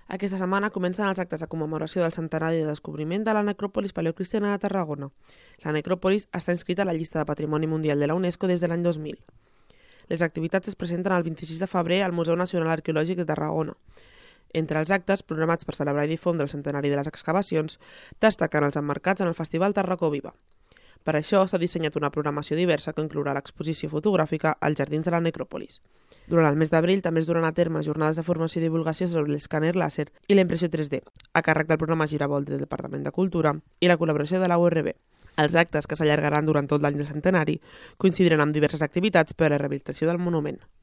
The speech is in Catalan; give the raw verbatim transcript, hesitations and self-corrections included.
Aquesta setmana comencen els actes de commemoració del centenari de descobriment de la necròpolis paleocristiana de Tarragona. La necròpolis està inscrita a la llista de Patrimoni Mundial de la UNESCO des de l'any dos mil. Les activitats es presenten el vint-i-sis de febrer al Museu Nacional Arqueològic de Tarragona. Entre els actes, programats per celebrar i difondre el centenari de les excavacions, destaquen els emmarcats en el Festival Tarracó Viva. Per això s'ha dissenyat una programació diversa que inclourà l'exposició fotogràfica als Jardins de la Necròpolis. Durant el mes d'abril també es duran a terme jornades de formació i divulgació sobre l'escàner làser i la impressió tres D, a càrrec del programa Giravolt del Departament de Cultura i la col·laboració de la U R B. Els actes, que s'allargaran durant tot l'any del centenari, coincidiran amb diverses activitats per a la rehabilitació del monument.